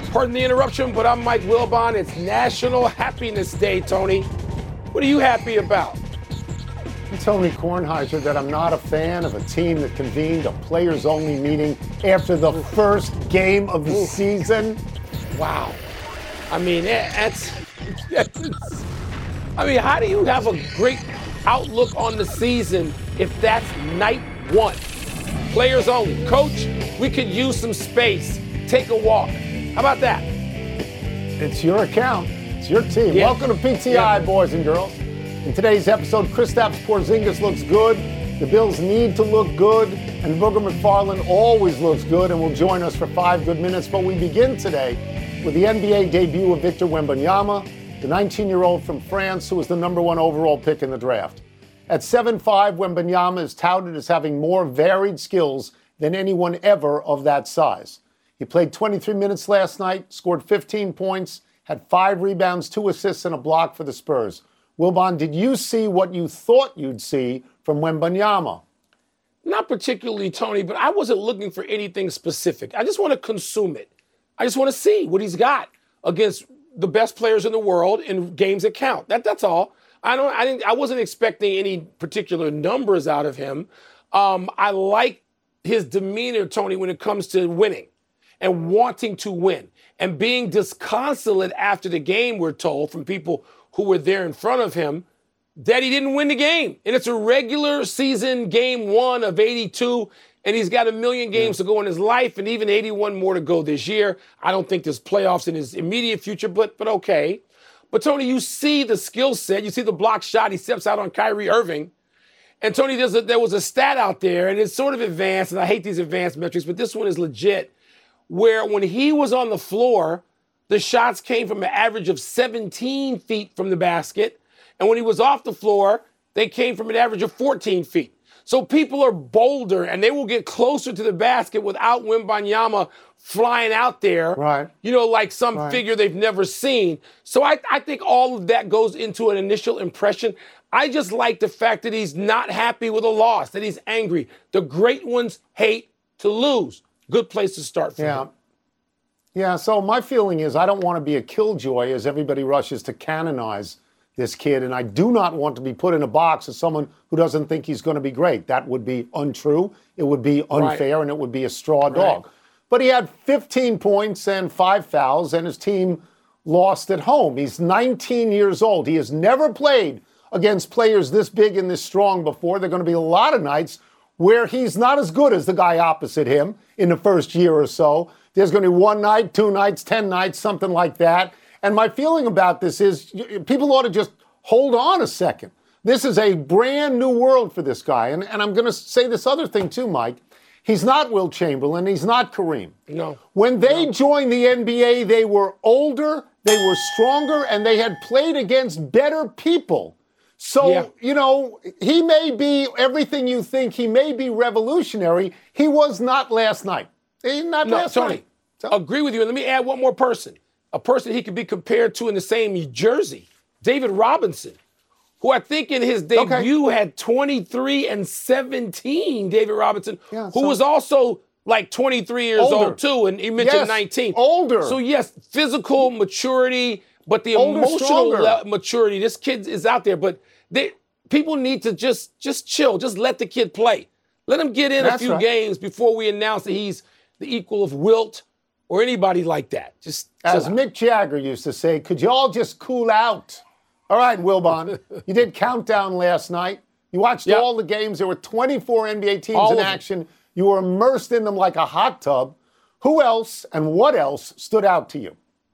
Pardon the interruption, but I'm Mike Wilbon. It's National Happiness Day, Tony. What are you happy about? You told me, Kornheiser, that I'm not a fan of a team that convened a players-only meeting after the first game of the season. Wow. I mean, that's I mean, how do you have a great outlook on the season if that's night one? Players only. Coach, we could use some space. Take a walk. How about that? It's your account. It's your team. Yeah. Welcome to PTI, boys and girls. In today's episode, Kristaps Porzingis looks good. The Bills need to look good. And Booger McFarland always looks good and will join us for 5 good minutes. But we begin today with the NBA debut of Victor Wembanyama, the 19-year-old from France who was the number 1 overall pick in the draft. At 7'5", Wembanyama is touted as having more varied skills than anyone ever of that size. He played 23 minutes last night, scored 15 points, had 5 rebounds, 2 assists, and a block for the Spurs. Wilbon, did you see what you thought you'd see from Wembanyama? Not particularly, Tony, but I wasn't looking for anything specific. I just want to consume it. I just want to see what he's got against the best players in the world in games that count. That's all. I wasn't expecting any particular numbers out of him. I like his demeanor, Tony, when it comes to winning and wanting to win and being disconsolate after the game, we're told, from people who were there in front of him, that he didn't win the game. And it's a regular season game 1 of 82, and he's got 1 million games to go in his life and even 81 more to go this year. I don't think there's playoffs in his immediate future, but okay. But, Tony, you see the skill set. You see the block shot. He steps out on Kyrie Irving. And, Tony, there was a stat out there, and it's sort of advanced, and I hate these advanced metrics, but this one is legit, where when he was on the floor, the shots came from an average of 17 feet from the basket. And when he was off the floor, they came from an average of 14 feet. So people are bolder, and they will get closer to the basket without Wembanyama flying out there, right? You know, like some figure they've never seen. So I think all of that goes into an initial impression. I just like the fact that he's not happy with a loss, that he's angry. The great ones hate to lose. Good place to start for him. Yeah, so my feeling is I don't want to be a killjoy as everybody rushes to canonize this kid, and I do not want to be put in a box as someone who doesn't think he's going to be great. That would be untrue, it would be unfair, and it would be a straw dog. But he had 15 points and 5 fouls, and his team lost at home. He's 19 years old. He has never played against players this big and this strong before. There are going to be a lot of nights where he's not as good as the guy opposite him in the first year or so. There's going to be 1 night, 2 nights, 10 nights, something like that. And my feeling about this is people ought to just hold on a second. This is a brand new world for this guy. And I'm going to say this other thing too, Mike. He's not Wilt Chamberlain. He's not Kareem. No. When they joined the NBA, they were older, they were stronger, and they had played against better people. So, you know, he may be everything you think. He may be revolutionary. He was not last night. Last Tony, night. So, agree with you. And let me add one more person. A person he could be compared to in the same jersey. David Robinson, who I think in his debut had 23 and 17, David Robinson, who was also like 23 years old too, and he mentioned 19. Older. So yes, physical maturity, but the emotional maturity, this kid is out there. But people need to just chill, just let the kid play. Let him get in a few games before we announce that he's the equal of Wilt or anybody like that. Just as Mick Jagger used to say, could you all just cool out? All right, Wilbon, you did Countdown last night. You watched all the games. There were 24 NBA teams in action. You were immersed in them like a hot tub. Who else and what else stood out to you?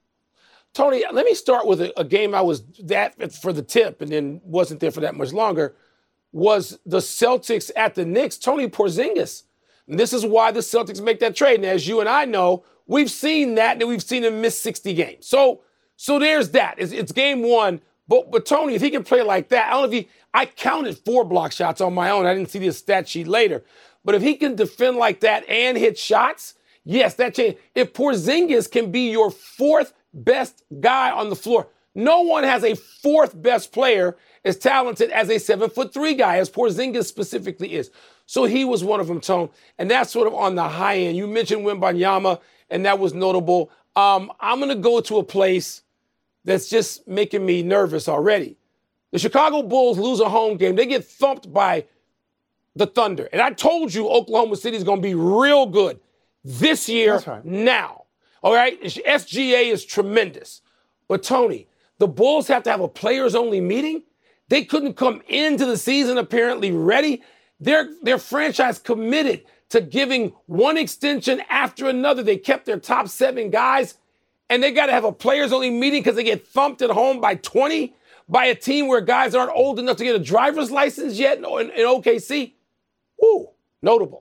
Tony, let me start with a game I was at for the tip and then wasn't there for that much longer, was the Celtics at the Knicks. Tony Porzingis. And this is why the Celtics make that trade. And as you and I know, we've seen that, and we've seen him miss 60 games. So there's that. It's game 1. But Tony, if he can play like that, I don't know if I counted 4 block shots on my own. I didn't see the stat sheet later. But if he can defend like that and hit shots, yes, that changes. If Porzingis can be your 4th best guy on the floor, no one has a 4th best player as talented as a 7'3" guy, as Porzingis specifically is. So he was one of them, Tone. And that's sort of on the high end. You mentioned Wembanyama, and that was notable. I'm going to go to a place that's just making me nervous already. The Chicago Bulls lose a home game. They get thumped by the Thunder. And I told you Oklahoma City is going to be real good this year now. All right? SGA is tremendous. But, Tony, the Bulls have to have a players-only meeting. They couldn't come into the season apparently ready. Their franchise committed to giving one extension after another. They kept their top 7 guys, and they got to have a players-only meeting because they get thumped at home by 20 by a team where guys aren't old enough to get a driver's license yet in OKC. Woo, notable.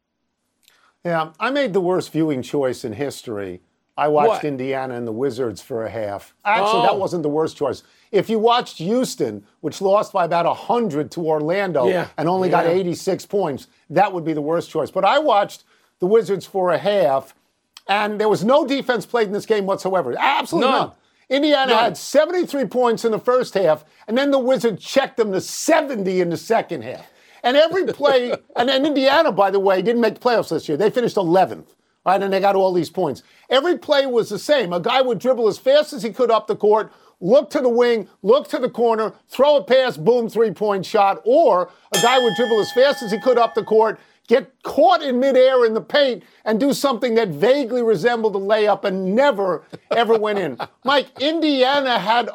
Yeah, I made the worst viewing choice in history. I watched Indiana and the Wizards for a half. Actually, that wasn't the worst choice. If you watched Houston, which lost by about 100 to Orlando and only got 86 points, that would be the worst choice. But I watched the Wizards for a half, and there was no defense played in this game whatsoever. Absolutely none. Indiana had 73 points in the first half, and then the Wizards checked them to 70 in the second half. And every play, and Indiana, by the way, didn't make the playoffs this year. They finished 11th. Right, and they got all these points. Every play was the same. A guy would dribble as fast as he could up the court, look to the wing, look to the corner, throw a pass, boom, three-point shot. Or a guy would dribble as fast as he could up the court, get caught in midair in the paint, and do something that vaguely resembled a layup and never, ever went in. Mike, Indiana had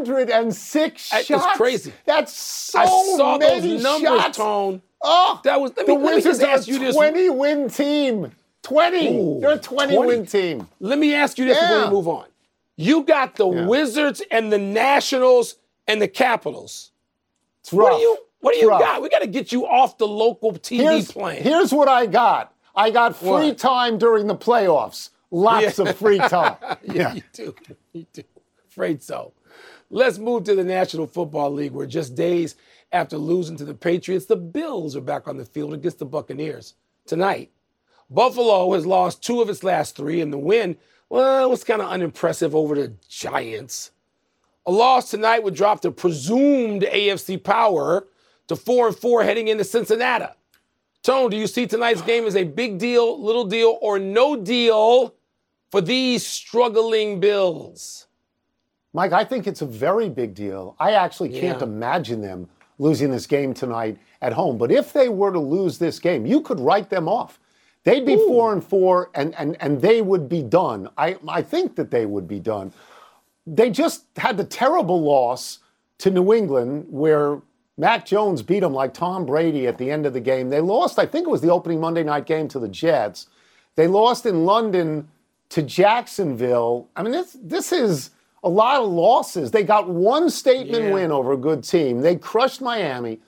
106 shots. That's crazy. That's so I saw many those numbers, shots. Tone. Oh, that was, the Wizards are a 20-win team. 20. Ooh, They're a 20-win team. Let me ask you this before we move on. You got the Wizards and the Nationals and the Capitals. It's rough. What do you got? We got to get you off the local TV plane. Here's what I got. I got free time during the playoffs. Lots of free time. You do. You do. Afraid so. Let's move to the National Football League, where just days after losing to the Patriots, the Bills are back on the field against the Buccaneers tonight. Buffalo has lost 2 of its last 3, and the win, well, was kind of unimpressive over the Giants. A loss tonight would drop the presumed AFC power to 4-4 heading into Cincinnati. Tone, do you see tonight's game as a big deal, little deal, or no deal for these struggling Bills? Mike, I think it's a very big deal. I actually can't imagine them losing this game tonight at home. But if they were to lose this game, you could write them off. They'd be 4-4, and they would be done. I think that they would be done. They just had the terrible loss to New England where Mac Jones beat them like Tom Brady at the end of the game. They lost, I think it was the opening Monday night game, to the Jets. They lost in London to Jacksonville. I mean, this is a lot of losses. They got one statement win over a good team. They crushed Miami.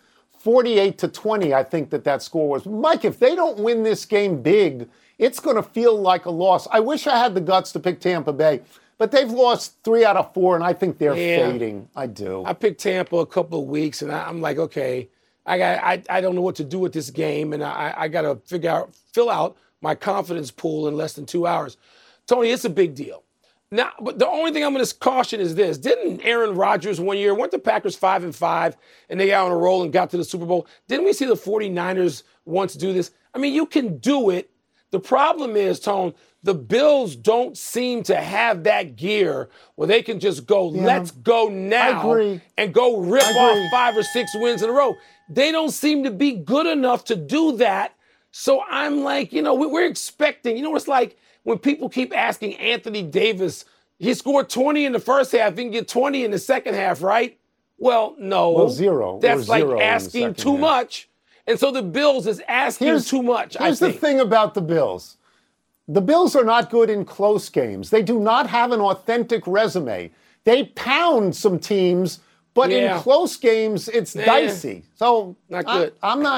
48-20, I think that score was. Mike, if they don't win this game big, it's going to feel like a loss. I wish I had the guts to pick Tampa Bay, but they've lost 3 out of 4, and I think they're fading. I do. I picked Tampa a couple of weeks, and I'm like, okay, I don't know what to do with this game, and I got to fill out my confidence pool in less than 2 hours. Tony, it's a big deal. Now, but the only thing I'm going to caution is this. Didn't Aaron Rodgers one year, weren't the Packers 5-5 and they got on a roll and got to the Super Bowl? Didn't we see the 49ers once do this? I mean, you can do it. The problem is, Tone, the Bills don't seem to have that gear where they can just go, let's go now and go rip off 5 or 6 wins in a row. They don't seem to be good enough to do that. So I'm like, we're expecting, it's like, when people keep asking Anthony Davis, he scored 20 in the first half, he can get 20 in the second half, right? Well, no. Well, 0. That's like asking too much. And so the Bills is asking too much, I think. Here's the thing about the Bills. The Bills are not good in close games. They do not have an authentic resume. They pound some teams, but in close games, it's dicey. So not good.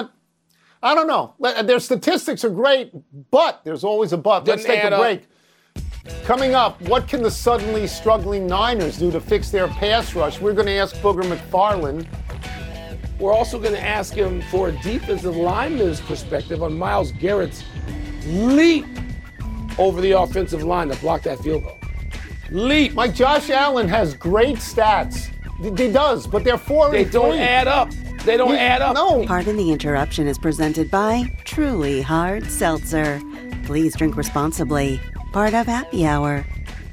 I don't know. Their statistics are great, but there's always a but. Let's take a break. Coming up, what can the suddenly struggling Niners do to fix their pass rush? We're going to ask Booger McFarland. We're also going to ask him for a defensive lineman's perspective on Myles Garrett's leap over the offensive line to block that field goal. Leap. Mike, Josh Allen has great stats. He does, but they're 4-3. They don't add up. They don't add up. No. Pardon the Interruption is presented by Truly Hard Seltzer. Please drink responsibly. Part of Happy Hour.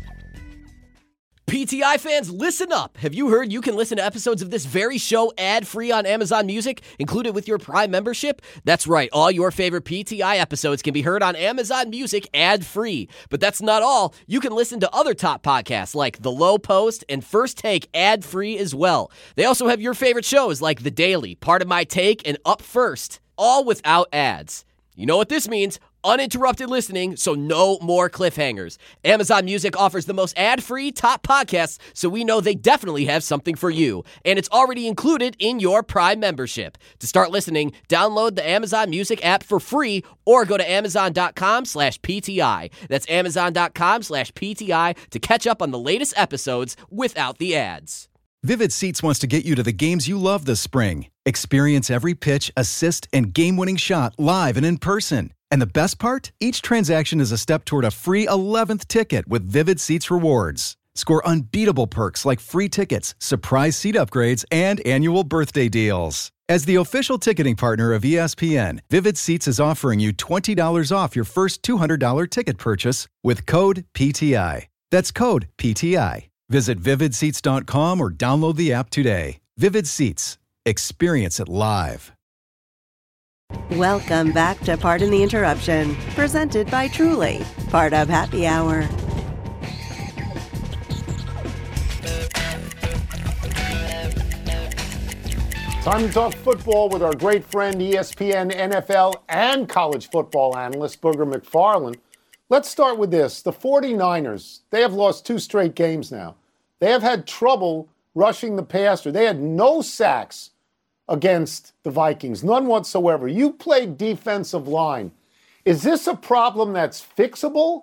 PTI fans, listen up. Have you heard you can listen to episodes of this very show ad-free on Amazon Music, included with your Prime membership? That's right. All your favorite PTI episodes can be heard on Amazon Music ad-free. But that's not all. You can listen to other top podcasts like The Low Post and First Take ad-free as well. They also have your favorite shows like The Daily, Part of My Take, and Up First, all without ads. You know what this means? Uninterrupted listening, so no more cliffhangers. Amazon Music offers the most ad-free top podcasts, so we know they definitely have something for you. And it's already included in your Prime membership. To start listening, download the Amazon Music app for free or go to amazon.com/PTI. That's amazon.com/PTI to catch up on the latest episodes without the ads. Vivid Seats wants to get you to the games you love this spring. Experience every pitch, assist, and game-winning shot live and in person. And the best part? Each transaction is a step toward a free 11th ticket with Vivid Seats rewards. Score unbeatable perks like free tickets, surprise seat upgrades, and annual birthday deals. As the official ticketing partner of ESPN, Vivid Seats is offering you $20 off your first $200 ticket purchase with code PTI. That's code PTI. Visit vividseats.com or download the app today. Vivid Seats. Experience it live. Welcome back to Pardon the Interruption, presented by Truly, part of Happy Hour. Time to talk football with our great friend, ESPN, NFL, and college football analyst, Booger McFarland. Let's start with this. The 49ers, they have lost 2 straight games now. They have had trouble rushing the passer. They had no sacks against the Vikings, none whatsoever. You played defensive line. Is this a problem that's fixable?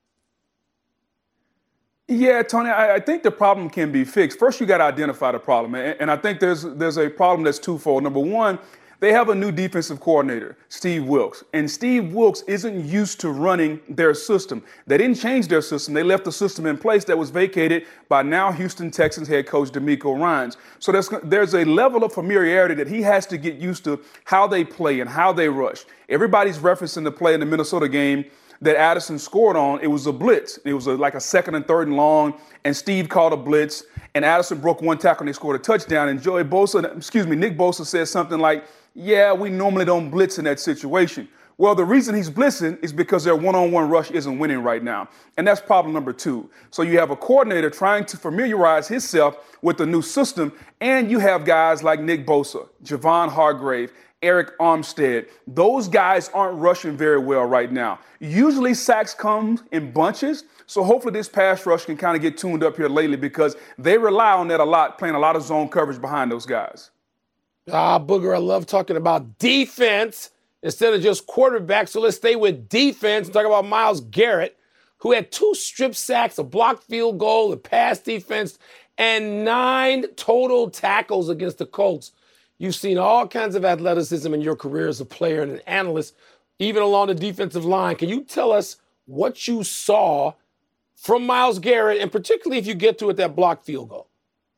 Yeah, Tony, I think the problem can be fixed. First, you got to identify the problem. And I think there's a problem that's twofold. Number one, they have a new defensive coordinator, Steve Wilks. And Steve Wilks isn't used to running their system. They didn't change their system. They left the system in place that was vacated by now Houston Texans head coach DeMeco Ryans. So there's a level of familiarity that he has to get used to how they play and how they rush. Everybody's referencing the play in the Minnesota game that Addison scored on. It was a blitz. It was like a 2nd and 3rd and long, and Steve called a blitz, and Addison broke one tackle and they scored a touchdown. And Nick Bosa said something like, yeah, we normally don't blitz in that situation. Well, the reason he's blitzing is because their one-on-one rush isn't winning right now. And that's problem number 2. So you have a coordinator trying to familiarize himself with the new system, and you have guys like Nick Bosa, Javon Hargrave, Eric Armstead. Those guys aren't rushing very well right now. Usually sacks come in bunches, so hopefully this pass rush can kind of get tuned up here lately because they rely on that a lot, playing a lot of zone coverage behind those guys. Booger, I love talking about defense instead of just quarterback. So let's stay with defense and talk about Myles Garrett, who had 2 strip sacks, a blocked field goal, a pass defense, and 9 total tackles against the Colts. You've seen all kinds of athleticism in your career as a player and an analyst, even along the defensive line. Can you tell us what you saw from Myles Garrett, and particularly if you get to it, that blocked field goal?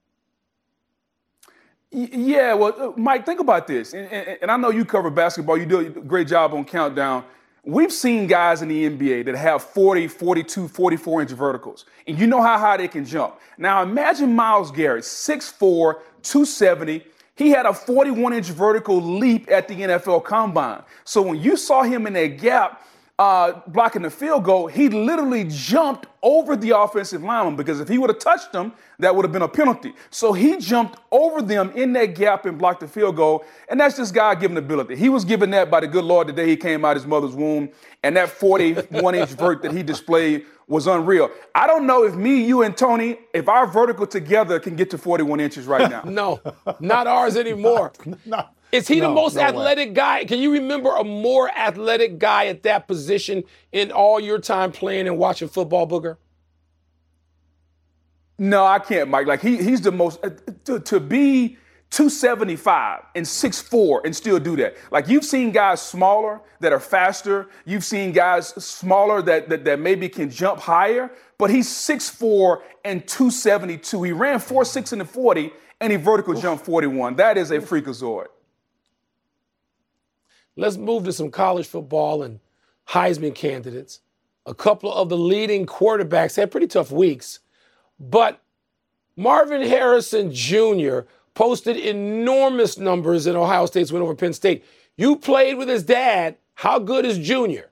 Yeah, well, Mike, think about this. And I know you cover basketball. You do a great job on Countdown. We've seen guys in the NBA that have 40, 42, 44-inch verticals. And you know how high they can jump. Now, imagine Myles Garrett, 6'4", 270. He had a 41-inch vertical leap at the NFL Combine. So when you saw him in that gap blocking the field goal, he literally jumped over the offensive lineman because if he would have touched them, that would have been a penalty. So he jumped over them in that gap and blocked the field goal, and that's just God-given ability. He was given that by the good Lord the day he came out of his mother's womb, and that 41-inch vert that he displayed was unreal. I don't know if me, you, and Tony, if our vertical together can get to 41 inches right now. No, not ours anymore. Is he the most athletic guy? Can you remember a more athletic guy at that position in all your time playing and watching football, Booger? No, I can't, Mike. Like he's the most to be 275 and 6'4" and still do that. Like you've seen guys smaller that are faster. You've seen guys smaller that maybe can jump higher. But he's 6'4" and 272. He ran 4.6 in the 40 and he vertical jumped 41. That is a freakazoid. Let's move to some college football and Heisman candidates. A couple of the leading quarterbacks had pretty tough weeks, but Marvin Harrison Jr. posted enormous numbers in Ohio State's win over Penn State. You played with his dad. How good is Jr.?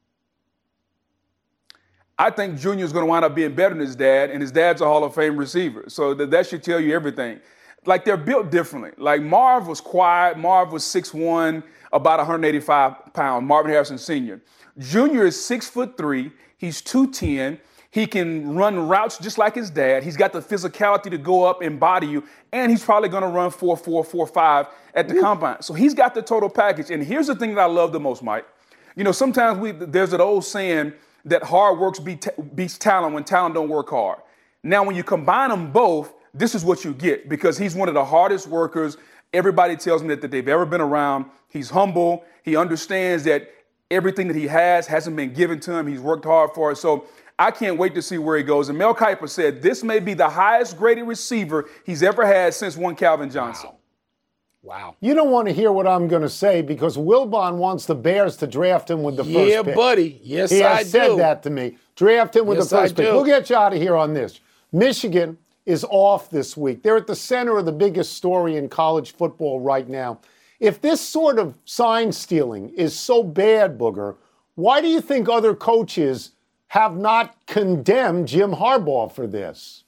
I think Jr. is going to wind up being better than his dad, and his dad's a Hall of Fame receiver. So that should tell you everything. Like, they're built differently. Like, Marv was quiet. Marv was 6'1", about 185 pounds, Marvin Harrison Sr. Jr. is 6'3". He's 210. He can run routes just like his dad. He's got the physicality to go up and body you, and he's probably going to run 4.4, 4.5 at the combine. So he's got the total package. And here's the thing that I love the most, Mike. You know, sometimes there's an old saying that hard work beats talent when talent don't work hard. Now, when you combine them both, this is what you get, because he's one of the hardest workers everybody tells me that they've ever been around. He's humble. He understands that everything that he hasn't been given to him. He's worked hard for it. So I can't wait to see where he goes. And Mel Kiper said this may be the highest graded receiver he's ever had since one Calvin Johnson. Wow. You don't want to hear what I'm going to say because Wilbon wants the Bears to draft him with the first pick. Yeah, buddy. Yes, he I has said do. that to me. Draft him with the first pick. We'll get you out of here on this. Michigan is off this week. They're at the center of the biggest story in college football right now. If this sort of sign stealing is so bad, Booger, why do you think other coaches have not condemned Jim Harbaugh for this?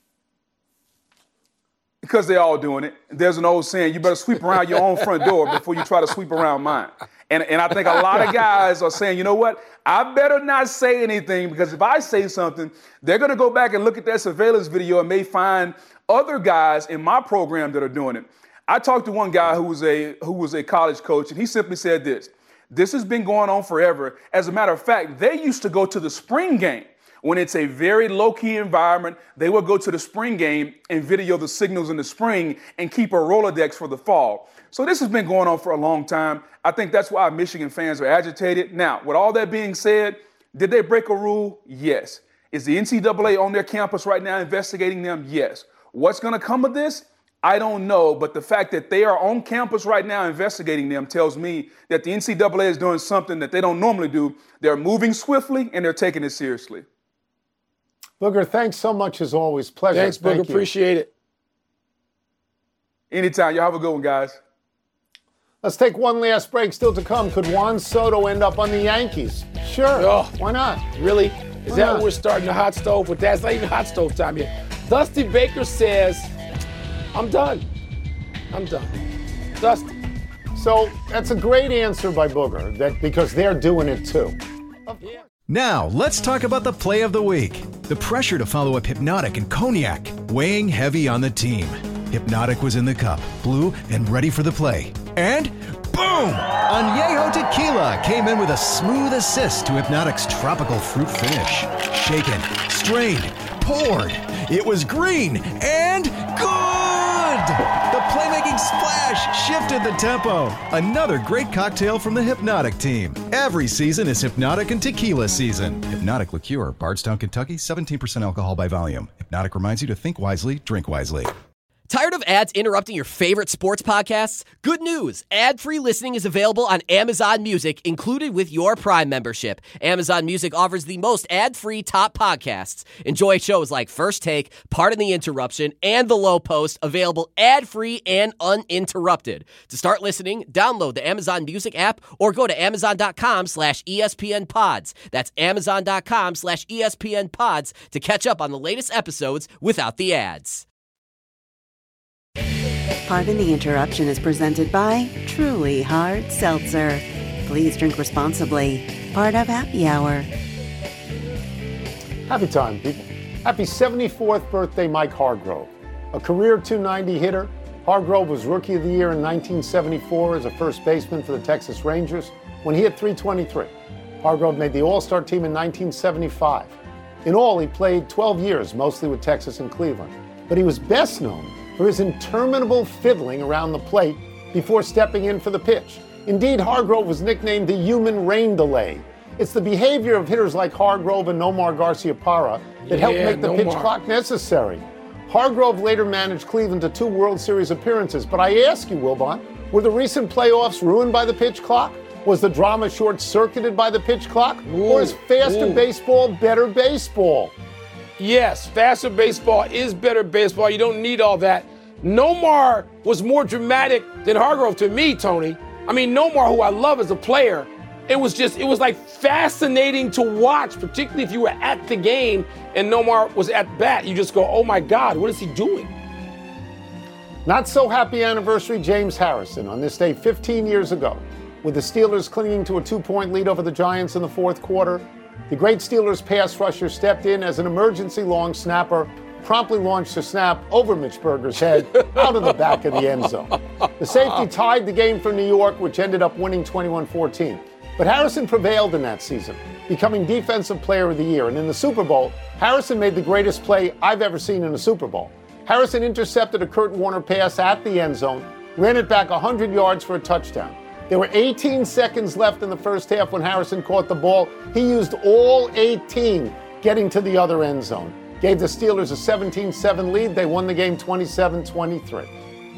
Because they're all doing it. There's an old saying, you better sweep around your own front door before you try to sweep around mine. And I think a lot of guys are saying, you know what, I better not say anything, because if I say something, they're going to go back and look at that surveillance video and may find other guys in my program that are doing it. I talked to one guy who was a college coach, and he simply said this: this has been going on forever. As a matter of fact, they used to go to the spring game. When it's a very low-key environment, they will go to the spring game and video the signals in the spring and keep a Rolodex for the fall. So this has been going on for a long time. I think that's why Michigan fans are agitated. Now, with all that being said, did they break a rule? Yes. Is the NCAA on their campus right now investigating them? Yes. What's going to come of this? I don't know, but the fact that they are on campus right now investigating them tells me that the NCAA is doing something that they don't normally do. They're moving swiftly, and they're taking it seriously. Booger, thanks so much as always. Pleasure. Thanks, Booger. Appreciate it. Anytime. Y'all have a good one, guys. Let's take one last break. Still to come, could Juan Soto end up on the Yankees? Sure. Oh, why not? Really? Is that what we're starting the hot stove with? That's not even hot stove time yet. Dusty Baker says, I'm done. I'm done. Dusty. So that's a great answer by Booger, because they're doing it too. Yeah. Now, let's talk about the play of the week. The pressure to follow up Hypnotic and Cognac, weighing heavy on the team. Hypnotic was in the cup, blue, and ready for the play. And boom! Añejo Tequila came in with a smooth assist to Hypnotic's tropical fruit finish. Shaken, strained, poured. It was green and good! The playmaking splash shifted the tempo. Another great cocktail from the Hypnotic team. Every season is Hypnotic and Tequila season. Hypnotic Liqueur, Bardstown, Kentucky, 17% alcohol by volume. Hypnotic reminds you to think wisely, drink wisely. Tired of ads interrupting your favorite sports podcasts? Good news! Ad-free listening is available on Amazon Music, included with your Prime membership. Amazon Music offers the most ad-free top podcasts. Enjoy shows like First Take, Pardon the Interruption, and The Low Post, available ad-free and uninterrupted. To start listening, download the Amazon Music app or go to amazon.com/ESPNpods. That's amazon.com/ESPNpods to catch up on the latest episodes without the ads. Pardon the Interruption is presented by Truly Hard Seltzer. Please drink responsibly. Part of Happy Hour. Happy time, people. Happy 74th birthday, Mike Hargrove. A career .290 hitter, Hargrove was Rookie of the Year in 1974 as a first baseman for the Texas Rangers when he hit .323. Hargrove made the All-Star team in 1975. In all, he played 12 years, mostly with Texas and Cleveland. But he was best known for his interminable fiddling around the plate before stepping in for the pitch. Indeed, Hargrove was nicknamed the human rain delay. It's the behavior of hitters like Hargrove and Nomar Garciaparra that helped make the pitch clock necessary. Hargrove later managed Cleveland to 2 World Series appearances. But I ask you, Wilbon, were the recent playoffs ruined by the pitch clock? Was the drama short-circuited by the pitch clock? Or is faster baseball better baseball? Yes, faster baseball is better baseball. You don't need all that. Nomar was more dramatic than Hargrove to me, Tony. I mean, Nomar, who I love as a player, it was like fascinating to watch, particularly if you were at the game and Nomar was at bat. You just go, oh my God, what is he doing? Not so happy anniversary, James Harrison, on this day 15 years ago. With the Steelers clinging to a 2-point lead over the Giants in the fourth quarter, the great Steelers pass rusher stepped in as an emergency long snapper, promptly launched a snap over Mitch Berger's head out of the back of the end zone. The safety tied the game for New York, which ended up winning 21-14. But Harrison prevailed in that season, becoming Defensive Player of the Year. And in the Super Bowl, Harrison made the greatest play I've ever seen in a Super Bowl. Harrison intercepted a Kurt Warner pass at the end zone, ran it back 100 yards for a touchdown. There were 18 seconds left in the first half when Harrison caught the ball. He used all 18 getting to the other end zone. Gave the Steelers a 17-7 lead. They won the game 27-23.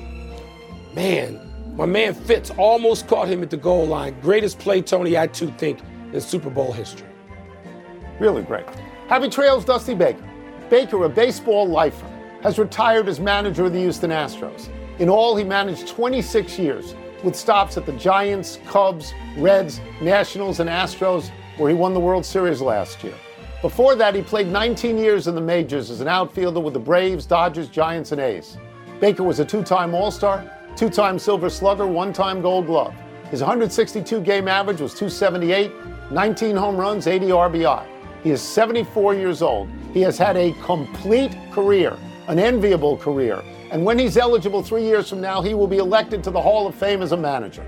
Man, my man Fitz almost caught him at the goal line. Greatest play, Tony, I too think, in Super Bowl history. Really great. Happy trails, Dusty Baker. Baker, a baseball lifer, has retired as manager of the Houston Astros. In all, he managed 26 years, with stops at the Giants, Cubs, Reds, Nationals, and Astros, where he won the World Series last year. Before that, he played 19 years in the majors as an outfielder with the Braves, Dodgers, Giants, and A's. Baker was a 2-time All-Star, 2-time Silver Slugger, 1-time Gold Glove. His 162-game average was .278, 19 home runs, 80 RBI. He is 74 years old. He has had a complete career, an enviable career. And when he's eligible 3 years from now, he will be elected to the Hall of Fame as a manager.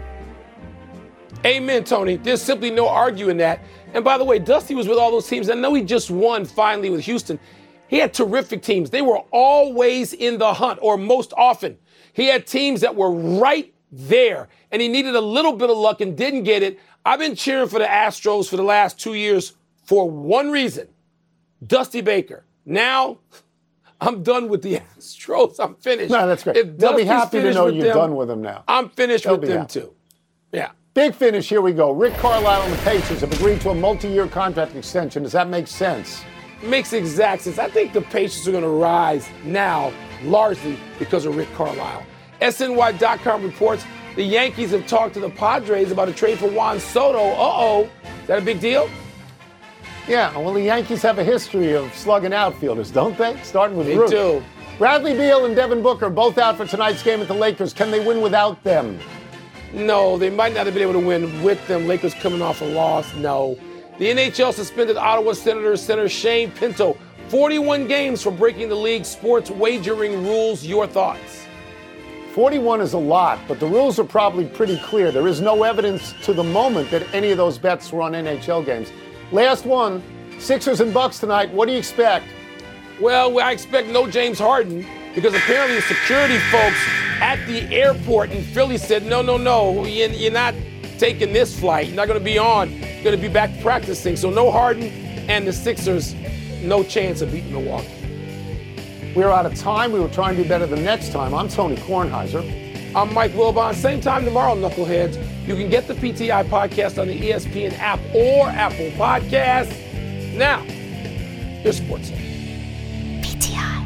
Amen, Tony. There's simply no arguing that. And by the way, Dusty was with all those teams. I know he just won finally with Houston. He had terrific teams. They were always in the hunt, or most often. He had teams that were right there, and he needed a little bit of luck and didn't get it. I've been cheering for the Astros for the last 2 years for one reason: Dusty Baker. Now, I'm done with the Astros. I'm finished. No, that's great. They'll be happy to know you're done with them now. I'm finished with them too. Yeah. Big finish, here we go. Rick Carlisle and the Pacers have agreed to a multi-year contract extension. Does that make sense? Makes exact sense. I think the Pacers are going to rise now, largely because of Rick Carlisle. SNY.com reports the Yankees have talked to the Padres about a trade for Juan Soto. Uh-oh. Is that a big deal? Yeah, well, the Yankees have a history of slugging outfielders, don't they? Starting with Root. They do. Bradley Beal and Devin Booker both out for tonight's game at the Lakers. Can they win without them? No, they might not have been able to win with them. Lakers coming off a loss, no. The NHL suspended Ottawa Senators center Shane Pinto 41 games for breaking the league's sports wagering rules. Your thoughts? 41 is a lot, but the rules are probably pretty clear. There is no evidence to the moment that any of those bets were on NHL games. Last one, Sixers and Bucks tonight. What do you expect? Well, I expect no James Harden, because apparently the security folks at the airport in Philly said, no, you're not taking this flight. You're not going to be on. You're going to be back practicing. So no Harden, and the Sixers, no chance of beating Milwaukee. We're out of time. We will try and do better the next time. I'm Tony Kornheiser. I'm Mike Wilbon. Same time tomorrow, Knuckleheads. You can get the PTI podcast on the ESPN app or Apple Podcasts. Now, here's Sports Center. PTI.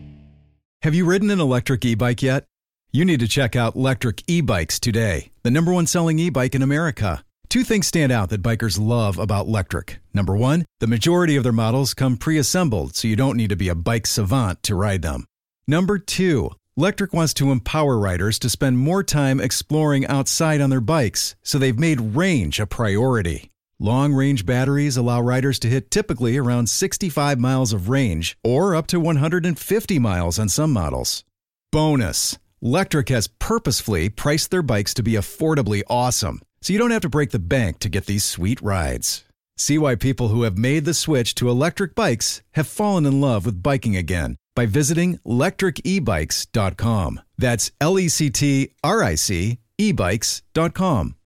Have you ridden an electric e-bike yet? You need to check out Lectric E-Bikes today, the #1 selling e-bike in America. Two things stand out that bikers love about Lectric. Number one, the majority of their models come pre-assembled, so you don't need to be a bike savant to ride them. Number two, Lectric wants to empower riders to spend more time exploring outside on their bikes, so they've made range a priority. Long-range batteries allow riders to hit typically around 65 miles of range, or up to 150 miles on some models. Bonus, Lectric has purposefully priced their bikes to be affordably awesome, so you don't have to break the bank to get these sweet rides. See why people who have made the switch to electric bikes have fallen in love with biking again by visiting lectricebikes.com. That's LECTRIC ebikes.com.